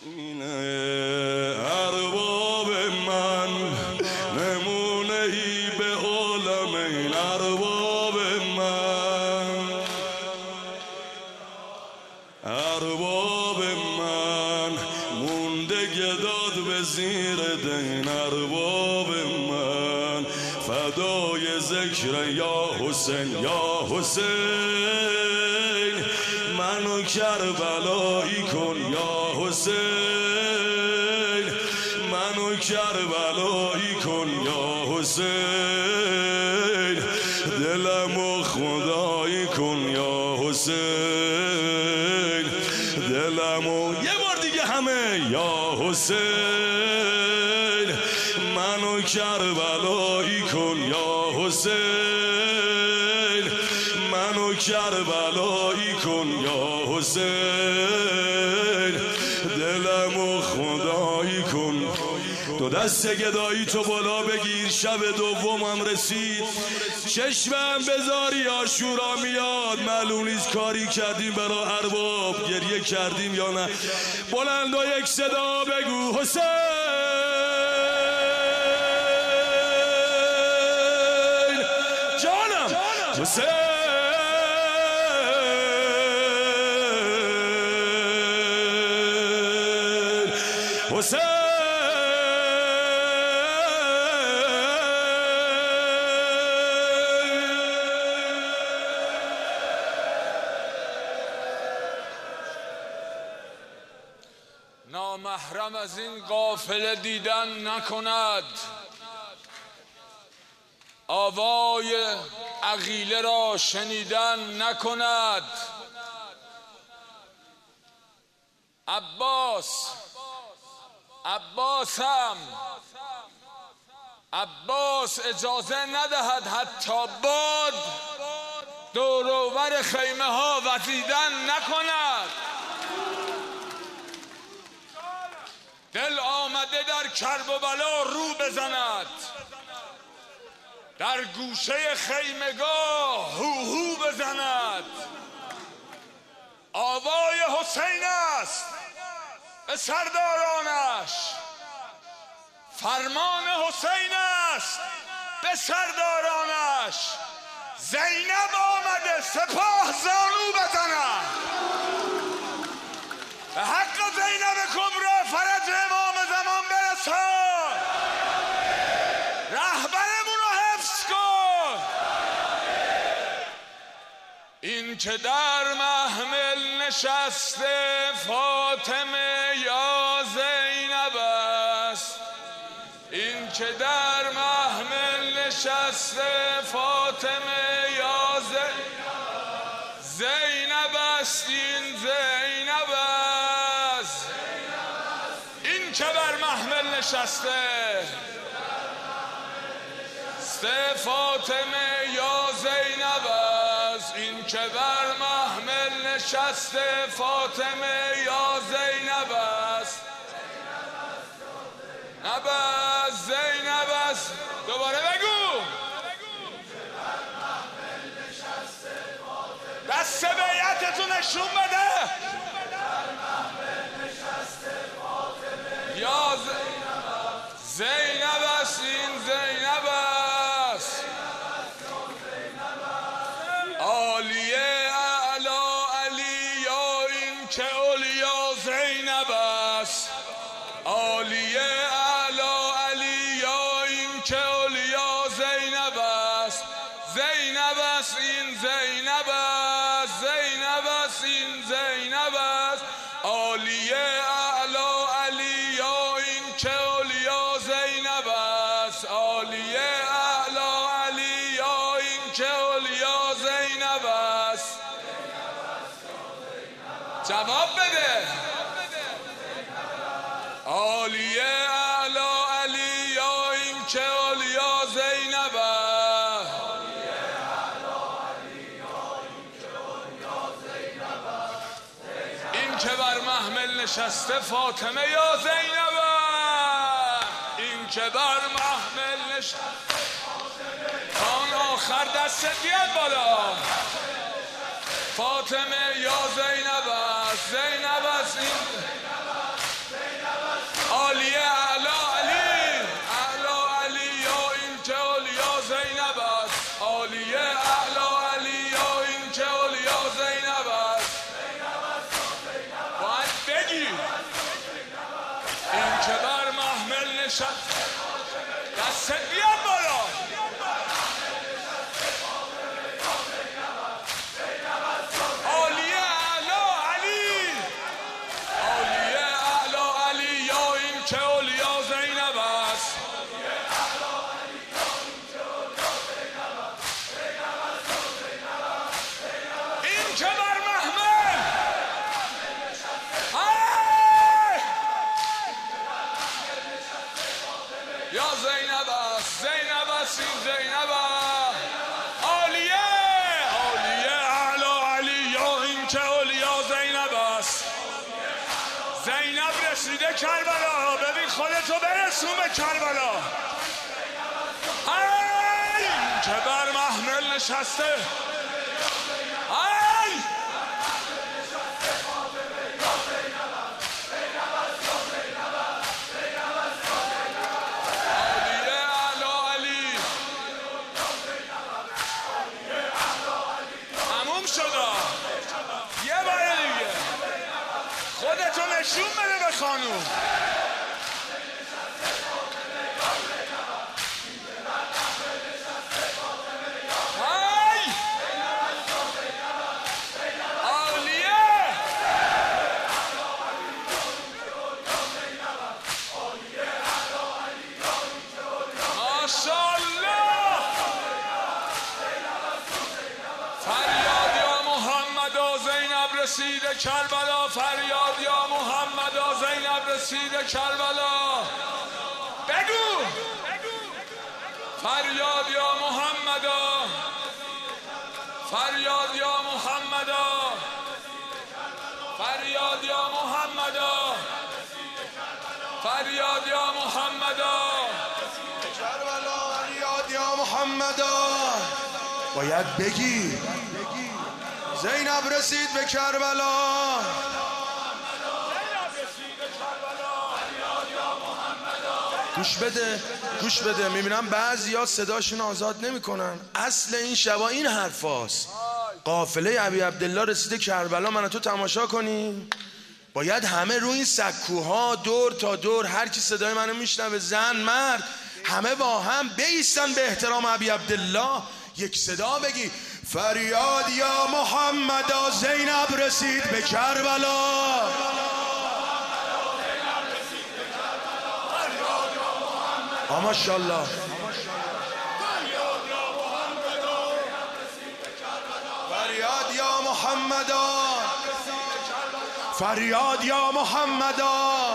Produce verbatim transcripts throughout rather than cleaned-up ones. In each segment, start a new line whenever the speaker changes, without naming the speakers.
اینه ارباب من نمونه ای به عالم، این ارباب من، ارباب من مونده گداد به زیر دین، ارباب من فدای ذکر یا حسین یا حسین، منو کربلایی کن یا حسین، منو کربلایی کن یا حسین، دلمو خدایی کن یا حسین، دلمو یه بار دیگه همه یا حسین، منو کربلایی کن یا حسین، منو کربلایی کن یا حسین، دلمو خدایی کن. تو دست گدایی تو بالا بگیر، شب دومم رسید، چشمم بذاری عاشورا میاد، معلوم نیست کاری کردیم برا ارباب، گریه کردیم یا نه. بلند و یک صدا بگو حسین، جانم حسین، حسین
نامحرم از این قافله دیدن نکند، آوای عقیله را شنیدن نکند. عباس عباسم عباس اجازه ندهد حتی باد دور و بر خیمه ها وزیدن نکند. دل آمده در کرب و بلا رو بزند، در گوشه خیمگاه هو هو بزند. آوای حسین است به سردارانش، فرمان حسین است به سردارانش. زینب آمده سپاه زانو بزند، به حق زینب کبرا فرج امام زمان برسان. رهبرمون رو حفظ کن. این که در محمل نشسته فاطمه یا زینب است، این که در محمل نشسته فاطمه یا زینب زینب است، این زینب است. این که بر محمل نشسته سته فاطمه یا زینب است، این که بر محمل نشسته فاطمه یا زینب است. زینب است، زینب است. دوباره بگو. دست بیعتتو نشون بده. یا زینب است، این زینب است. عالیه اعلا علی یا این که اولیا زینب است. عالیه اعلا علی یا این که اولیا زینب است. زینب است، این زینب است. زینب است، این زینب است. عالیه اعلا علی یا این که اولیا زینب است. عالیه اعلا علی یا این که اولیا زینب است. جواب بده. عالیه اعلا علی یا این که اولیا زینب است. این که بر محمل نشسته فاطمه یا زینب است. این که بر محمل نشسته آن آخر دست بیاد بالا. فاطمه یا زینب است. زینب است، این نشست دست بیاد بالا عالیه اعلا علی عالیه اعلا علی یا این که اولیا زینب است این که بر محمل یا زینب است زینب است این زینب است عالیه عالیه اعلا علی یا این که اولیا زینب است زینب رسیده کربلا ببین خودتو برسون به کربلا این که بر محمل نشسته ای یه بار دیگه خودتو نشون بده به خانوم های عالیه ماشاءالله فریاد یا محمد و زینب رسیده کربلا فریاد یا محمد و زینب رسیده کربلا بگو فریاد یا محمد فریاد یا محمد فریاد یا محمد فریاد یا محمد
کربلا فریاد یا محمد باید بگی زینب رسید به کربلا گوش بده گوش بده میبینم بعضیا صداشون آزاد نمیکنن. اصل این شبا این حرفاست. قافله ابی عبدالله رسیده کربلا من تو تماشا کنیم. باید همه روی این سکوها دور تا دور هر کی صدای منو میشنوه زن مرد همه با هم بایستن به احترام ابی عبدالله یک صدا بگی فریاد یا محمد زینب رسید به کربلا ماشاءالله فریاد یا محمد فریاد یا محمد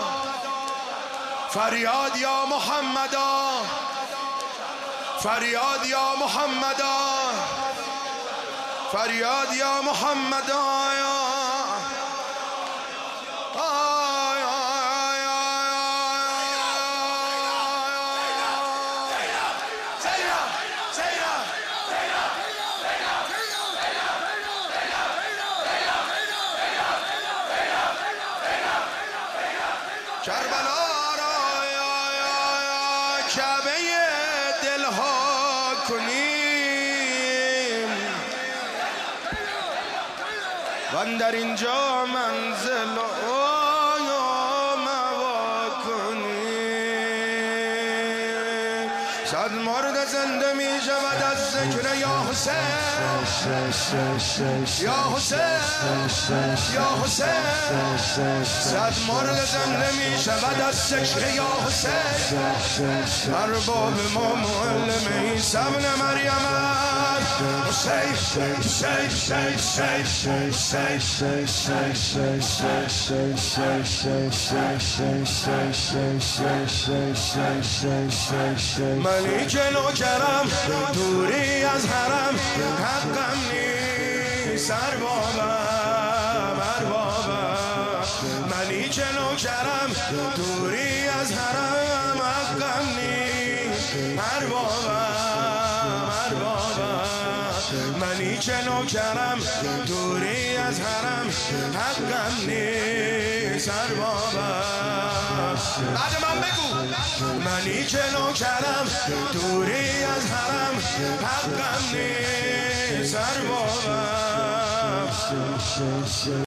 فریاد یا محمد فریاد یا محمد فریاد یا محمد کربلا را کعبه دلها کنیم و در اینجا منزل موا کنیم. صد مرد زنده می شود از ذکر یا حسین یا حسین یا حسین. صد مرد زنده می شود از ذکر یا حسین. ارباب ما معلم عیسی ابن مریم حسین حسین ملیک نوکرم دوری از حرم حقم نیست اربابم اربابم. ملیک نوکرم دوری از حرم حقم نیست اربابم اربابم. ملیک نوکرم دوری از حرم حقم نیست اربابم. بعد من بگو ملیک نوکرم دوری از حرم حقم نیست اربابم.